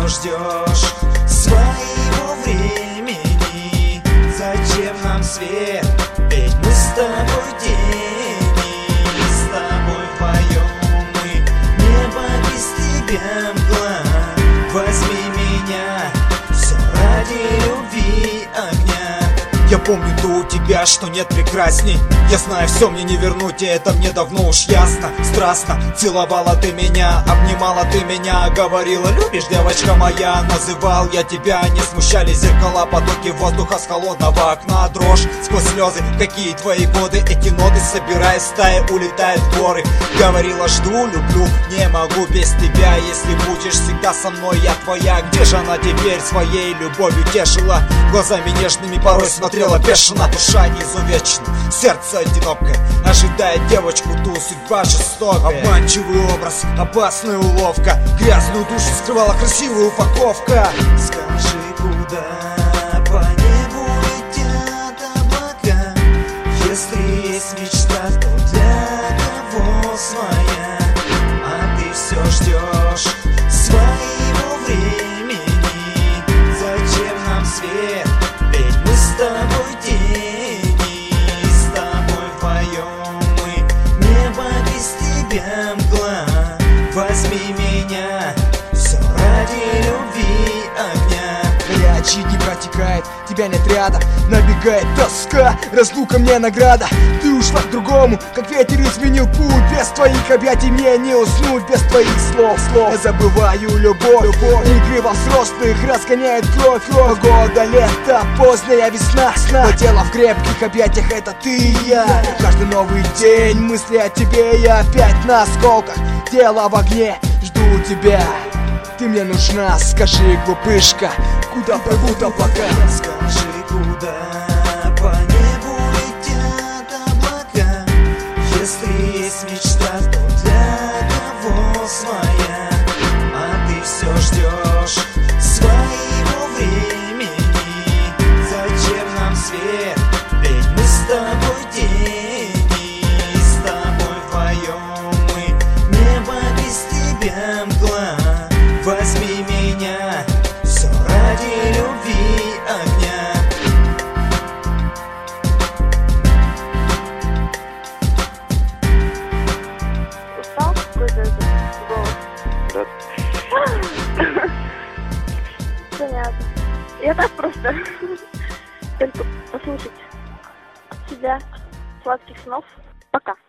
все ждешь своего времени. Зачем нам свет? Ведь мы с тобой тени. С тобой вдвоем мы, небо без тебя мгла. Возьми меня, все ради любви огня. Я помню то у тебя, что нет прекрасней. Я знаю, все мне не вернуть, и это мне давно уж ясно. Страстно целовала ты меня, обнимала ты меня, говорила: любишь, девочка моя. Называл я тебя, не смущали зеркала, потоки воздуха с холодного окна. Дрожь сквозь слезы, какие твои годы. Эти ноты, собирая стаи, улетают в горы. Говорила: жду, люблю, не могу без тебя. Если будешь всегда со мной, я твоя. Где же она теперь своей любовью тешила? Глазами нежными порой смотрела бешено. Душа изувечена, сердце одинокое, ожидает девочку ту, судьба жестокая. Обманчивый образ, опасная уловка, грязную душу скрывала красивая упаковка. Скажи, куда по небу летят облака? Если есть мечта, то для кого своя? А ты все ждешь своего времени. Зачем нам свет? Ведь мы с тобой тени. С тобой вдвоем мы, небо без тебя мгла. Возьми меня, все ради любви огня. Горячие дни протекает, тебя нет рядом. Набегает тоска, разлука мне награда. Ты ушла к другому, как ветер изменил путь. Без твоих объятий мне не уснуть, без твоих слов. Я забываю любовь. Игры во взрослых разгоняет кровь. Погода, лето, поздняя весна. Но тело в крепких объятиях — это ты и я. Каждый новый день мысли о тебе, я опять на осколках. Тело в огне, жду тебя. Ты мне нужна, скажи, глупышка, куда плывут облака? Скажи, куда по небу летят облака? Если есть мечта, то для кого своя? А ты все ждешь своего времени. Зачем нам свет? Ведь мы с тобой тени. С тобой вдвоем мы, небо без тебя мгла. Возьми меня, все ради любви огня. Устал какой-то голос? Да. Понятно. Я так просто. Только послушать от себя. Сладких снов. Пока.